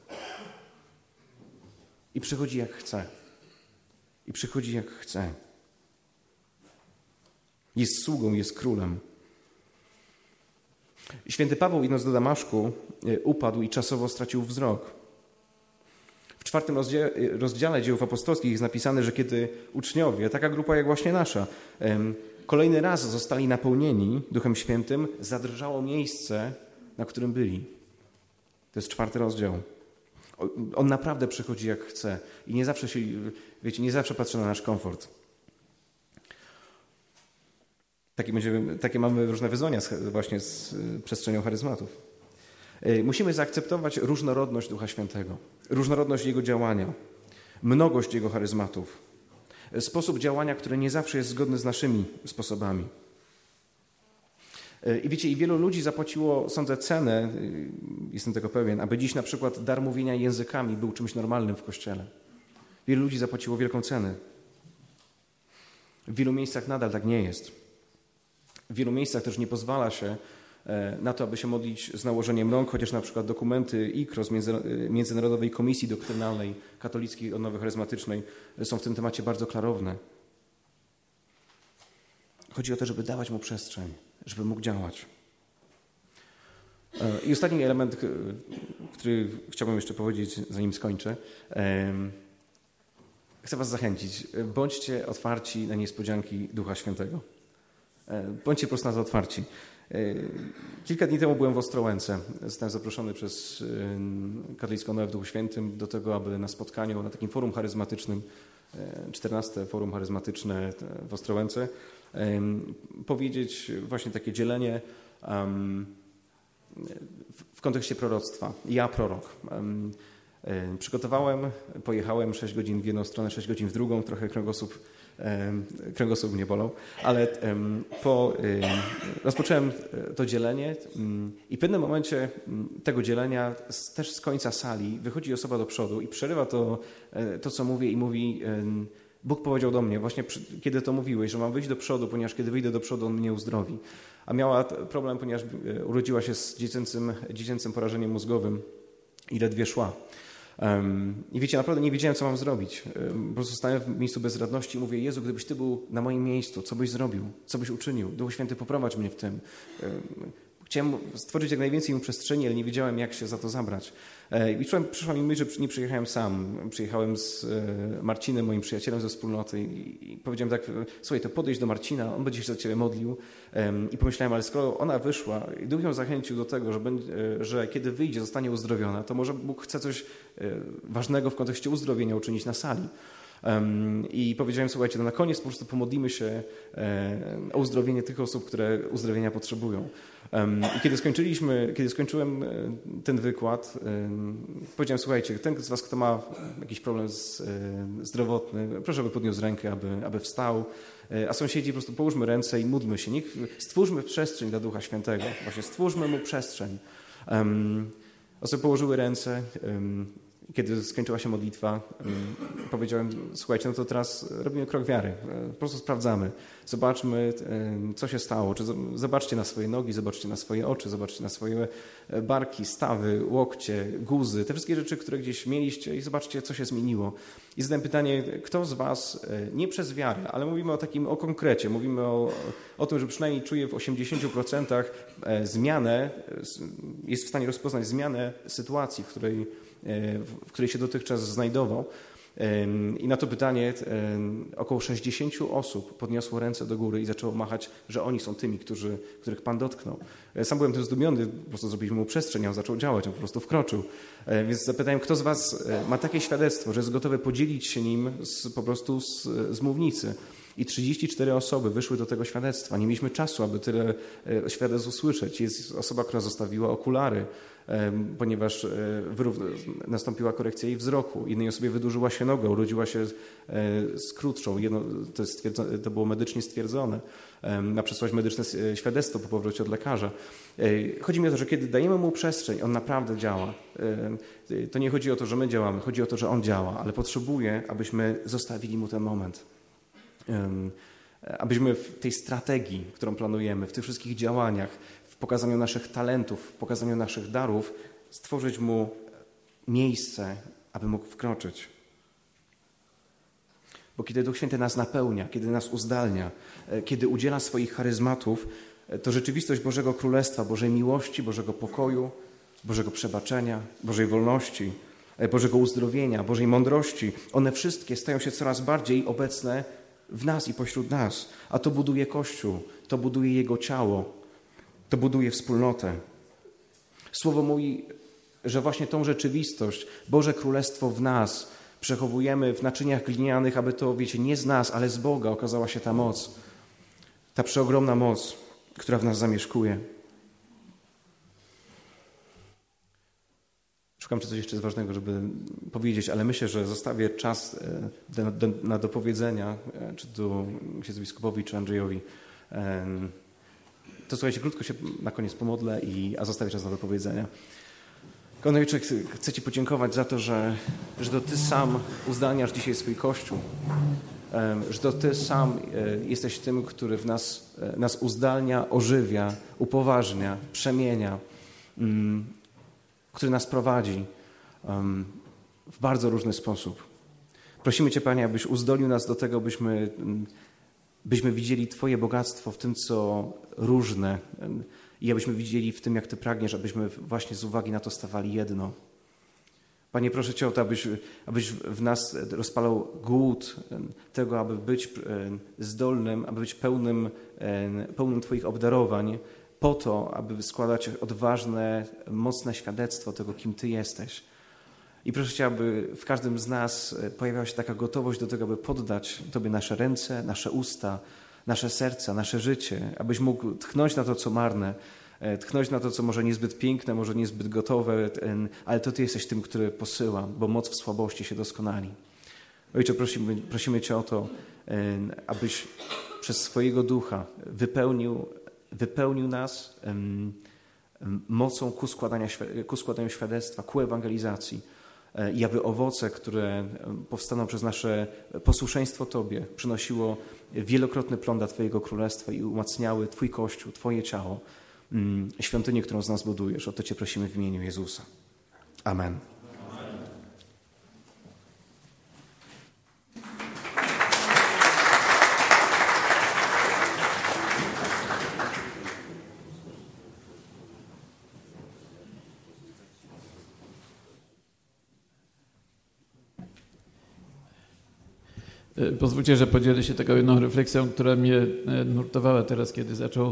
I przychodzi jak chce. Jest sługą, jest królem. Święty Paweł, idąc do Damaszku, upadł i czasowo stracił wzrok. W 4 rozdziale Dziejów Apostolskich jest napisane, że kiedy uczniowie, taka grupa jak właśnie nasza, kolejny raz zostali napełnieni Duchem Świętym, zadrżało miejsce, na którym byli. To jest 4 rozdział. On naprawdę przychodzi jak chce i nie zawsze patrzy na nasz komfort. Takie mamy różne wyzwania właśnie z przestrzenią charyzmatów. Musimy zaakceptować różnorodność Ducha Świętego, różnorodność Jego działania, mnogość Jego charyzmatów, sposób działania, który nie zawsze jest zgodny z naszymi sposobami. I wiecie, i wielu ludzi zapłaciło, sądzę, cenę, jestem tego pewien, aby dziś na przykład dar mówienia językami był czymś normalnym w Kościele. Wielu ludzi zapłaciło wielką cenę. W wielu miejscach nadal tak nie jest. W wielu miejscach też nie pozwala się na to, aby się modlić z nałożeniem rąk, chociaż na przykład dokumenty IKROS, Międzynarodowej Komisji Doktrynalnej Katolickiej Odnowy Charyzmatycznej, są w tym temacie bardzo klarowne. Chodzi o to, żeby dawać mu przestrzeń, żeby mógł działać. I ostatni element, który chciałbym jeszcze powiedzieć, zanim skończę. Chcę was zachęcić. Bądźcie otwarci na niespodzianki Ducha Świętego. Bądźcie po prostu na to otwarci. Kilka dni temu byłem w Ostrołęce. Zostałem zaproszony przez Katolicką Odnowę w Duchu Świętym do tego, aby na spotkaniu, na takim forum charyzmatycznym, 14. Forum Charyzmatyczne w Ostrołęce, powiedzieć właśnie takie dzielenie w kontekście proroctwa. Ja prorok. Przygotowałem, pojechałem 6 godzin w jedną stronę, 6 godzin w drugą, trochę kręgosłup mnie bolał, ale rozpocząłem to dzielenie i w pewnym momencie tego dzielenia też z końca sali wychodzi osoba do przodu i przerywa to co mówię i mówi: Bóg powiedział do mnie, właśnie kiedy to mówiłeś, że mam wyjść do przodu, ponieważ kiedy wyjdę do przodu, On mnie uzdrowi. A miała problem, ponieważ urodziła się z dziecięcym porażeniem mózgowym i ledwie szła. I wiecie, naprawdę nie wiedziałem, co mam zrobić. Po prostu stałem w miejscu bezradności i mówię: Jezu, gdybyś Ty był na moim miejscu, co byś zrobił? Co byś uczynił? Duchu Święty, poprowadź mnie w tym. Chciałem stworzyć jak najwięcej mu przestrzeni, ale nie wiedziałem, jak się za to zabrać. I przyszła mi myśl, że nie przyjechałem sam. Przyjechałem z Marcinem, moim przyjacielem ze wspólnoty i powiedziałem tak: słuchaj, to podejdź do Marcina, on będzie się za ciebie modlił. I pomyślałem, ale skoro ona wyszła i Duch ją zachęcił do tego, że kiedy wyjdzie, zostanie uzdrowiona, to może Bóg chce coś ważnego w kontekście uzdrowienia uczynić na sali. I powiedziałem: słuchajcie, to na koniec po prostu pomodlimy się o uzdrowienie tych osób, które uzdrowienia potrzebują. I kiedy skończyłem ten wykład, powiedziałem: słuchajcie, ten z was, kto ma jakiś problem zdrowotny, proszę, by podniósł rękę, aby wstał. A sąsiedzi, po prostu połóżmy ręce i módlmy się. Stwórzmy przestrzeń dla Ducha Świętego. Właśnie stwórzmy mu przestrzeń. Osoby położyły ręce. Kiedy skończyła się modlitwa, powiedziałem: słuchajcie, no to teraz robimy krok wiary. Po prostu sprawdzamy. Zobaczmy, co się stało. Zobaczcie na swoje nogi, zobaczcie na swoje oczy, zobaczcie na swoje barki, stawy, łokcie, guzy, te wszystkie rzeczy, które gdzieś mieliście, i zobaczcie, co się zmieniło. I zadałem pytanie: kto z was, nie przez wiarę, ale mówimy o konkrecie, mówimy o tym, że przynajmniej czuje w 80% zmianę, jest w stanie rozpoznać zmianę sytuacji, w której się dotychczas znajdował. I na to pytanie około 60 osób podniosło ręce do góry i zaczęło machać, że oni są tymi, których Pan dotknął. Sam byłem tym zdumiony, po prostu zrobiliśmy mu przestrzeń, on zaczął działać, on po prostu wkroczył. Więc zapytałem, kto z was ma takie świadectwo, że jest gotowy podzielić się nim po prostu z mównicy. I 34 osoby wyszły do tego świadectwa. Nie mieliśmy czasu, aby tyle świadectw usłyszeć. Jest osoba, która zostawiła okulary, ponieważ nastąpiła korekcja jej wzroku. Innej osobie wydłużyła się noga, urodziła się z krótszą. To było medycznie stwierdzone. Ma przesłać medyczne świadectwo po powrocie od lekarza. Chodzi mi o to, że kiedy dajemy mu przestrzeń, on naprawdę działa. To nie chodzi o to, że my działamy, chodzi o to, że on działa, ale potrzebuje, abyśmy zostawili mu ten moment. Abyśmy w tej strategii, którą planujemy, w tych wszystkich działaniach, w pokazaniu naszych talentów, w pokazaniu naszych darów, stworzyć mu miejsce, aby mógł wkroczyć. Bo kiedy Duch Święty nas napełnia, kiedy nas uzdalnia, kiedy udziela swoich charyzmatów, to rzeczywistość Bożego Królestwa, Bożej miłości, Bożego pokoju, Bożego przebaczenia, Bożej wolności, Bożego uzdrowienia, Bożej mądrości, one wszystkie stają się coraz bardziej obecne w nas i pośród nas. A to buduje Kościół, to buduje Jego ciało, to buduje wspólnotę. Słowo mówi, że właśnie tą rzeczywistość, Boże Królestwo w nas przechowujemy w naczyniach glinianych, aby to, wiecie, nie z nas, ale z Boga okazała się ta moc. Ta przeogromna moc, która w nas zamieszkuje. Szukam, czy coś jeszcze jest ważnego, żeby powiedzieć, ale myślę, że zostawię czas na dopowiedzenia, czy tu księdzu biskupowi, czy Andrzejowi. To słuchajcie, krótko się na koniec pomodlę, a zostawię czas na dopowiedzenia. Kochany Ojcze, chcę Ci podziękować za to, że to Ty sam uzdalniasz dzisiaj swój Kościół. Że to Ty sam jesteś tym, który w nas uzdalnia, ożywia, upoważnia, przemienia, który nas prowadzi w bardzo różny sposób. Prosimy Cię, Panie, abyś uzdolnił nas do tego, byśmy widzieli Twoje bogactwo w tym, co różne i abyśmy widzieli w tym, jak Ty pragniesz, abyśmy właśnie z uwagi na to stawali jedno. Panie, proszę Cię o to, abyś w nas rozpalał głód tego, aby być zdolnym, aby być pełnym Twoich obdarowań po to, aby składać odważne, mocne świadectwo tego, kim Ty jesteś. I proszę Cię, aby w każdym z nas pojawiała się taka gotowość do tego, aby poddać Tobie nasze ręce, nasze usta, nasze serca, nasze życie, abyś mógł tchnąć na to, co marne, tchnąć na to, co może niezbyt piękne, może niezbyt gotowe, ale to Ty jesteś tym, który posyła, bo moc w słabości się doskonali. Ojcze, prosimy Cię o to, abyś przez swojego Ducha wypełnił nas mocą ku składaniu świadectwa, ku ewangelizacji i aby owoce, które powstaną przez nasze posłuszeństwo Tobie, przynosiło wielokrotny plon dla Twojego Królestwa i umacniały Twój Kościół, Twoje ciało, świątynię, którą z nas budujesz. O to Cię prosimy w imieniu Jezusa. Amen. Pozwólcie, że podzielę się taką jedną refleksją, która mnie nurtowała teraz, kiedy zaczął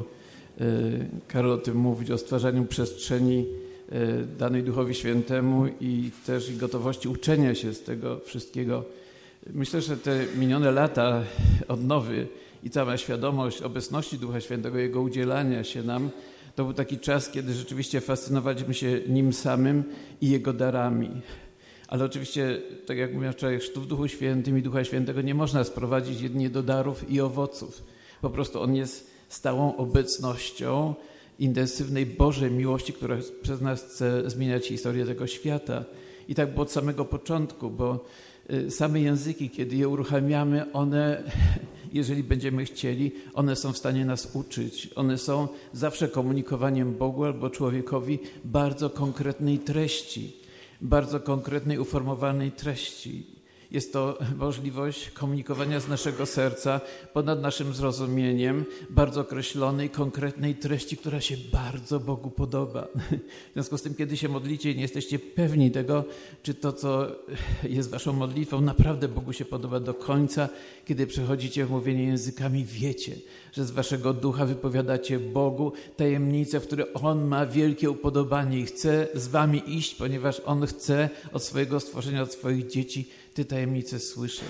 Karol o tym mówić, o stwarzaniu przestrzeni danej Duchowi Świętemu i też gotowości uczenia się z tego wszystkiego. Myślę, że te minione lata odnowy i cała świadomość obecności Ducha Świętego, Jego udzielania się nam, to był taki czas, kiedy rzeczywiście fascynowaliśmy się Nim samym i Jego darami. Ale oczywiście, tak jak mówiłem wczoraj, chrztu w Duchu Świętym i Ducha Świętego nie można sprowadzić jedynie do darów i owoców. Po prostu On jest stałą obecnością intensywnej Bożej miłości, która przez nas chce zmieniać historię tego świata. I tak było od samego początku, bo same języki, kiedy je uruchamiamy, one, jeżeli będziemy chcieli, one są w stanie nas uczyć. One są zawsze komunikowaniem Bogu albo człowiekowi bardzo konkretnej treści. Bardzo konkretnej, uformowanej treści. Jest to możliwość komunikowania z naszego serca ponad naszym zrozumieniem bardzo określonej, konkretnej treści, która się bardzo Bogu podoba. W związku z tym, kiedy się modlicie i nie jesteście pewni tego, czy to, co jest waszą modlitwą, naprawdę Bogu się podoba do końca, kiedy przechodzicie w mówienie językami, wiecie, że z waszego ducha wypowiadacie Bogu tajemnice, w które On ma wielkie upodobanie i chce z wami iść, ponieważ On chce od swojego stworzenia, od swoich dzieci te tajemnice słyszeć.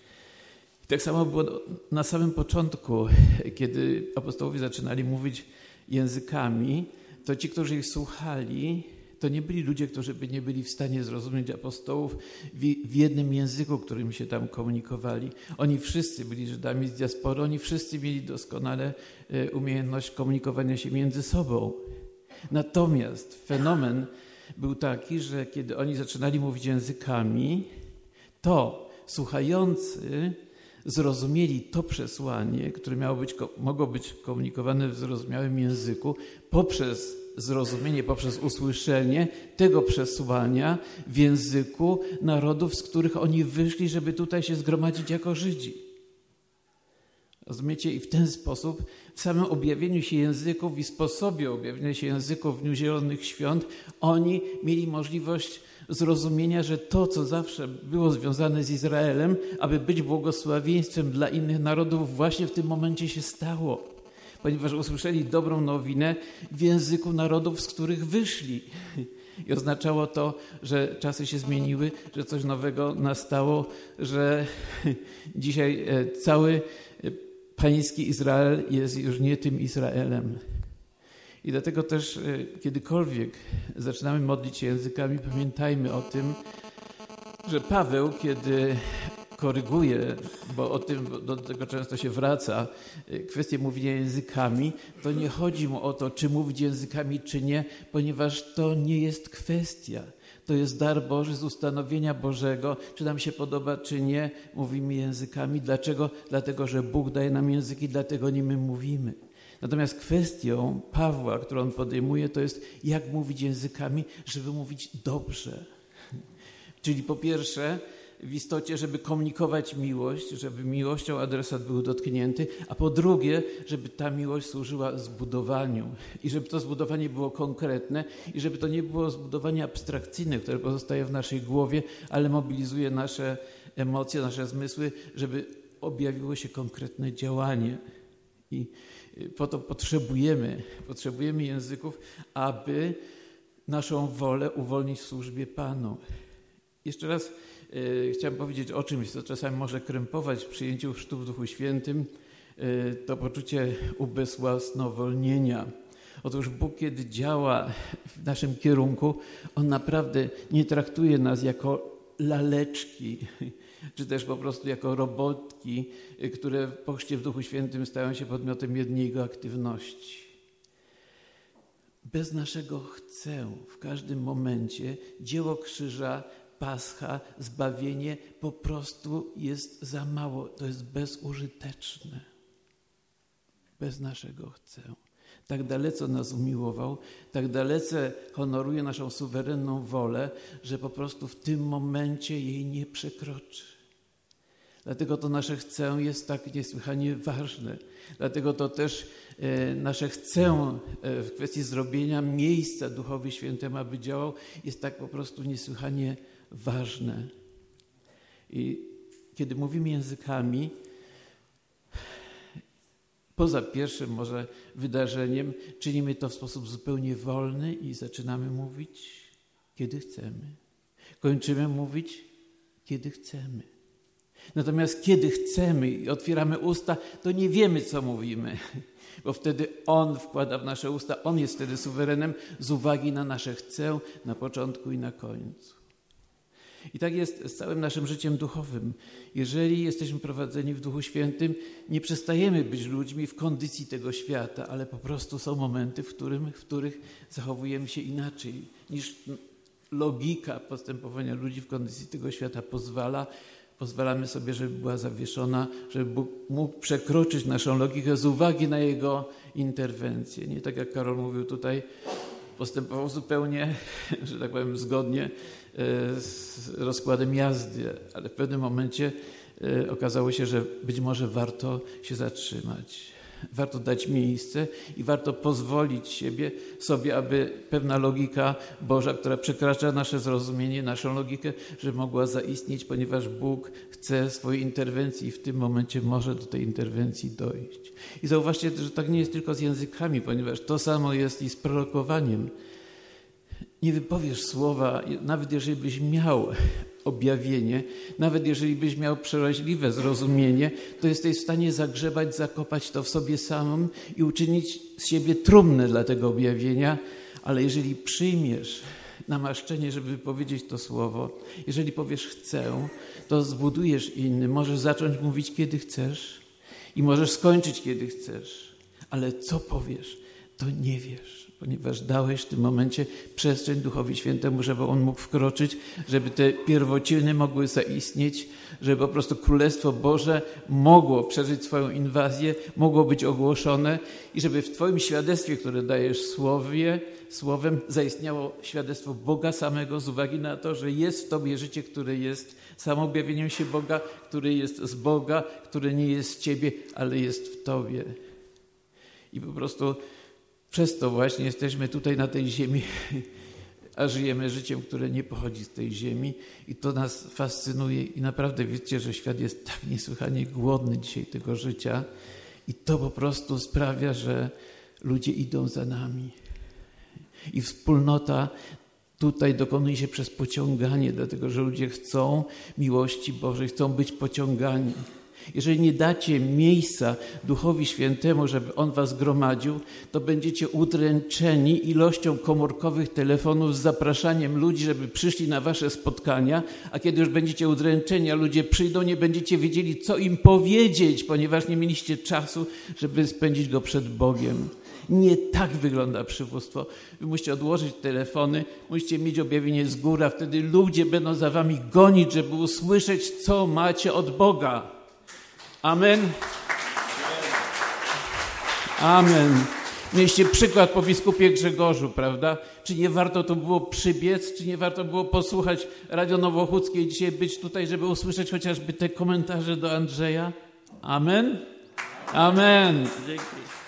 I tak samo było na samym początku, kiedy apostołowie zaczynali mówić językami, to ci, którzy ich słuchali, to nie byli ludzie, którzy by nie byli w stanie zrozumieć apostołów w jednym języku, którym się tam komunikowali. Oni wszyscy byli Żydami z diaspory, oni wszyscy mieli doskonale umiejętność komunikowania się między sobą. Natomiast fenomen był taki, że kiedy oni zaczynali mówić językami, to słuchający zrozumieli to przesłanie, które mogło być komunikowane w zrozumiałym języku poprzez zrozumienie, poprzez usłyszenie tego przesłania w języku narodów, z których oni wyszli, żeby tutaj się zgromadzić jako Żydzi. Rozumiecie? I w ten sposób w samym objawieniu się języków i sposobie objawienia się języków w Dniu Zielonych Świąt oni mieli możliwość zrozumienia, że to, co zawsze było związane z Izraelem, aby być błogosławieństwem dla innych narodów, właśnie w tym momencie się stało. Ponieważ usłyszeli dobrą nowinę w języku narodów, z których wyszli. I oznaczało to, że czasy się zmieniły, że coś nowego nastało, że dzisiaj cały pański Izrael jest już nie tym Izraelem. I dlatego też kiedykolwiek zaczynamy modlić się językami, pamiętajmy o tym, że Paweł, kiedy koryguję, bo do tego często się wraca, kwestię mówienia językami, to nie chodzi mu o to, czy mówić językami, czy nie, ponieważ to nie jest kwestia. To jest dar Boży z ustanowienia Bożego. Czy nam się podoba, czy nie, mówimy językami. Dlaczego? Dlatego, że Bóg daje nam języki, dlatego nimi mówimy. Natomiast kwestią Pawła, którą on podejmuje, to jest, jak mówić językami, żeby mówić dobrze. Czyli po pierwsze, w istocie, żeby komunikować miłość, żeby miłością adresat był dotknięty, a po drugie, żeby ta miłość służyła zbudowaniu i żeby to zbudowanie było konkretne i żeby to nie było zbudowanie abstrakcyjne, które pozostaje w naszej głowie, ale mobilizuje nasze emocje, nasze zmysły, żeby objawiło się konkretne działanie. I po to potrzebujemy języków, aby naszą wolę uwolnić w służbie Panu. Jeszcze raz chciałem powiedzieć o czymś, co czasami może krępować w przyjęciu chrztu w Duchu Świętym, to poczucie ubezwłasnowolnienia. Otóż Bóg, kiedy działa w naszym kierunku, On naprawdę nie traktuje nas jako laleczki, czy też po prostu jako robotki, które po chrzcie w Duchu Świętym stają się podmiotem jednej Jego aktywności. Bez naszego chcę w każdym momencie dzieło krzyża, Pascha, zbawienie po prostu jest za mało. To jest bezużyteczne. Bez naszego chcę. Tak dalece nas umiłował, tak dalece honoruje naszą suwerenną wolę, że po prostu w tym momencie jej nie przekroczy. Dlatego to nasze chcę jest tak niesłychanie ważne. Dlatego to też nasze chcę w kwestii zrobienia miejsca Duchowi Świętemu, aby działał, jest tak po prostu niesłychanie ważne. I kiedy mówimy językami, poza pierwszym może wydarzeniem, czynimy to w sposób zupełnie wolny i zaczynamy mówić, kiedy chcemy. Kończymy mówić, kiedy chcemy. Natomiast kiedy chcemy i otwieramy usta, to nie wiemy, co mówimy, bo wtedy On wkłada w nasze usta, On jest wtedy suwerenem z uwagi na nasze chcę na początku i na końcu. I tak jest z całym naszym życiem duchowym. Jeżeli jesteśmy prowadzeni w Duchu Świętym, nie przestajemy być ludźmi w kondycji tego świata, ale po prostu są momenty, w których zachowujemy się inaczej niż logika postępowania ludzi w kondycji tego świata pozwala. Pozwalamy sobie, żeby była zawieszona, żeby Bóg mógł przekroczyć naszą logikę z uwagi na Jego interwencję. Nie tak jak Karol mówił tutaj, postępował zupełnie, że tak powiem, zgodnie z rozkładem jazdy, ale w pewnym momencie okazało się, że być może warto się zatrzymać. Warto dać miejsce i warto pozwolić sobie, aby pewna logika Boża, która przekracza nasze zrozumienie, naszą logikę, że mogła zaistnieć, ponieważ Bóg chce swojej interwencji i w tym momencie może do tej interwencji dojść. I zauważcie, że tak nie jest tylko z językami, ponieważ to samo jest i z prorokowaniem. Nie wypowiesz słowa, nawet jeżeli byś miał objawienie, nawet jeżeli byś miał przeraźliwe zrozumienie, to jesteś w stanie zagrzebać, zakopać to w sobie samym i uczynić z siebie trumnę dla tego objawienia, ale jeżeli przyjmiesz namaszczenie, żeby wypowiedzieć to słowo, jeżeli powiesz chcę, to zbudujesz inny, możesz zacząć mówić kiedy chcesz i możesz skończyć kiedy chcesz, ale co powiesz, to nie wiesz. Ponieważ dałeś w tym momencie przestrzeń Duchowi Świętemu, żeby On mógł wkroczyć, żeby te pierwociny mogły zaistnieć, żeby po prostu Królestwo Boże mogło przeżyć swoją inwazję, mogło być ogłoszone i żeby w Twoim świadectwie, które dajesz słowem, zaistniało świadectwo Boga samego z uwagi na to, że jest w Tobie życie, które jest samoobjawieniem się Boga, które jest z Boga, które nie jest z Ciebie, ale jest w Tobie. I po prostu przez to właśnie jesteśmy tutaj na tej ziemi, a żyjemy życiem, które nie pochodzi z tej ziemi i to nas fascynuje i naprawdę wiecie, że świat jest tak niesłychanie głodny dzisiaj tego życia i to po prostu sprawia, że ludzie idą za nami i wspólnota tutaj dokonuje się przez pociąganie, dlatego że ludzie chcą miłości Bożej, chcą być pociągani. Jeżeli nie dacie miejsca Duchowi Świętemu, żeby On was gromadził, to będziecie udręczeni ilością komórkowych telefonów z zapraszaniem ludzi, żeby przyszli na wasze spotkania, a kiedy już będziecie udręczeni, a ludzie przyjdą, nie będziecie wiedzieli, co im powiedzieć, ponieważ nie mieliście czasu, żeby spędzić go przed Bogiem. Nie tak wygląda przywództwo. Wy musicie odłożyć telefony, musicie mieć objawienie z góry, a wtedy ludzie będą za wami gonić, żeby usłyszeć, co macie od Boga. Amen. Amen. Mieliście przykład po biskupie Grzegorzu, prawda? Czy nie warto to było przybiec, czy nie warto było posłuchać Radio Nowochódzkiej i dzisiaj być tutaj, żeby usłyszeć chociażby te komentarze do Andrzeja? Amen. Amen. Dzięki.